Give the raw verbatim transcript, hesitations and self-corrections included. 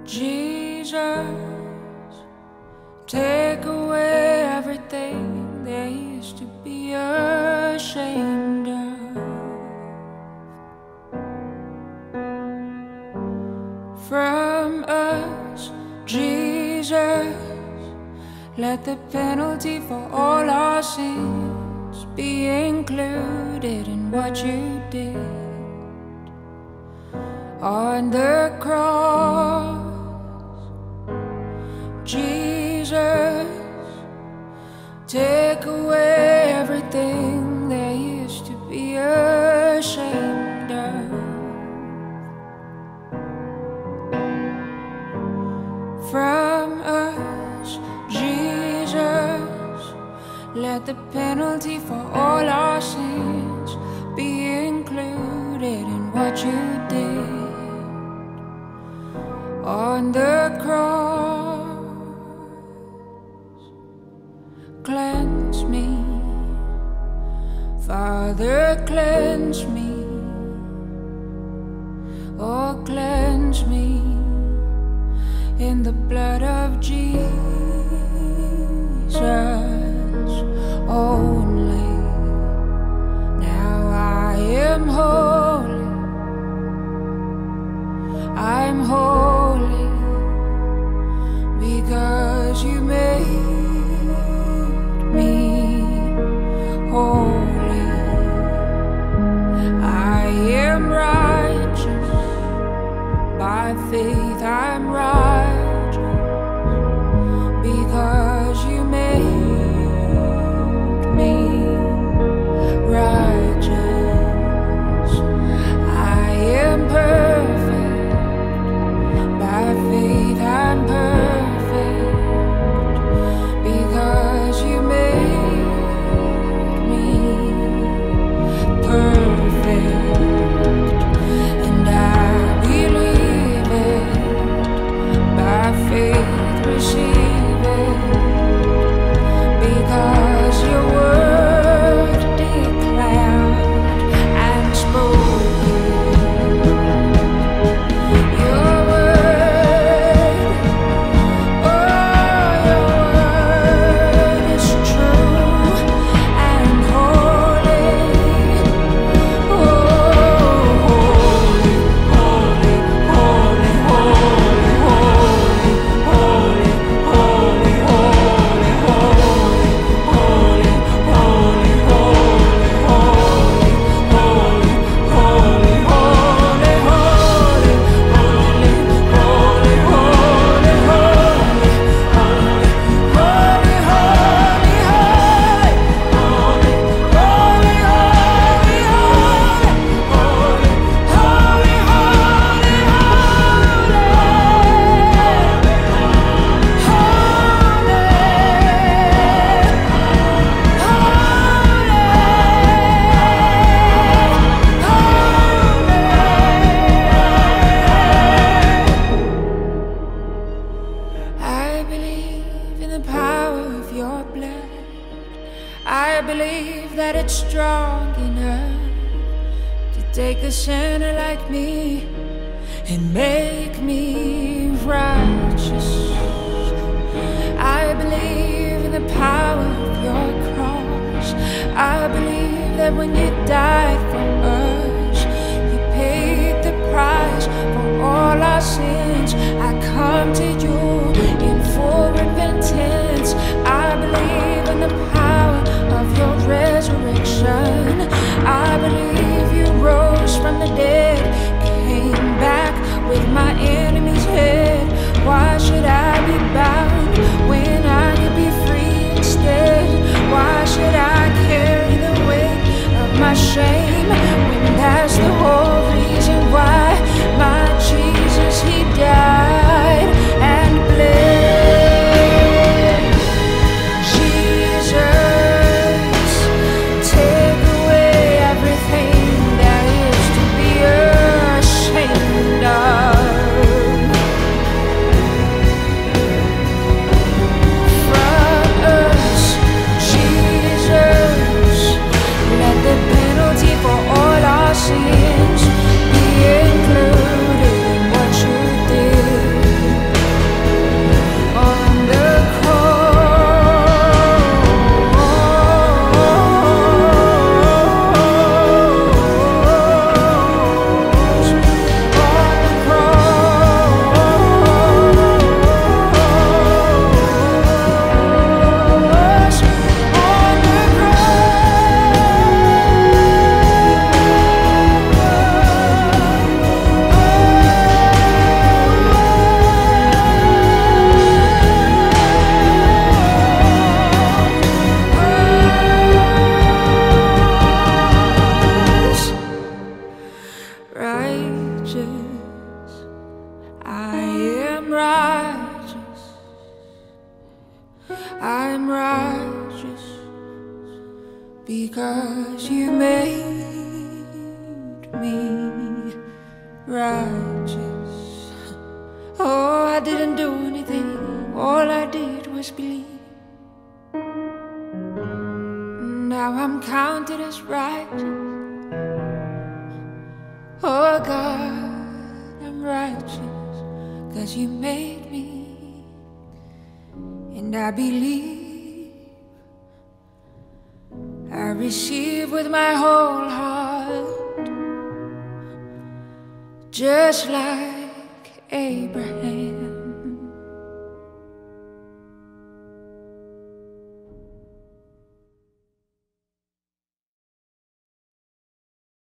Jesus, take away everything there used to be ashamed of. From us, Jesus, let the penalty for all our sins be included in what you did on the cross. Jesus, take away everything there used to be ashamed of. From us, Jesus, let the penalty for all our sins be included in what you did on the cross. Cleanse me, Father, cleanse me. Oh, cleanse me in the blood of Jesus only. Now I am holy, I'm holy because you made me holy. I am righteous by faith, I'm righteous because you made me righteous. I am perfect by faith, I'm perfect because you made me perfect. And I believe it by faith, receive it because your word declared and spoken. Your word, oh, your word is true and holy. Oh, holy, holy, holy, holy, holy, holy, holy, holy, holy, holy, holy, holy, holy, holy, holy, holy, holy, holy, I believe in the power of your blood. I believe that it's strong enough to take a sinner like me and make me righteous. I believe in the power of your cross. I believe that when you died for us, you paid the price for all our sins. I come to you in full repentance. I believe in the power of your resurrection. I believe you rose from the dead, came back with my enemy's head. Why should I be bound when I could be free instead? Why should I carry the weight of my shame I'm righteous. I'm righteous because you made me righteous. Oh, I didn't do anything, all I did was believe. Now I'm counted as righteous. Oh God, I'm righteous, 'cause you made me. And I believe, I receive with my whole heart, just like Abraham.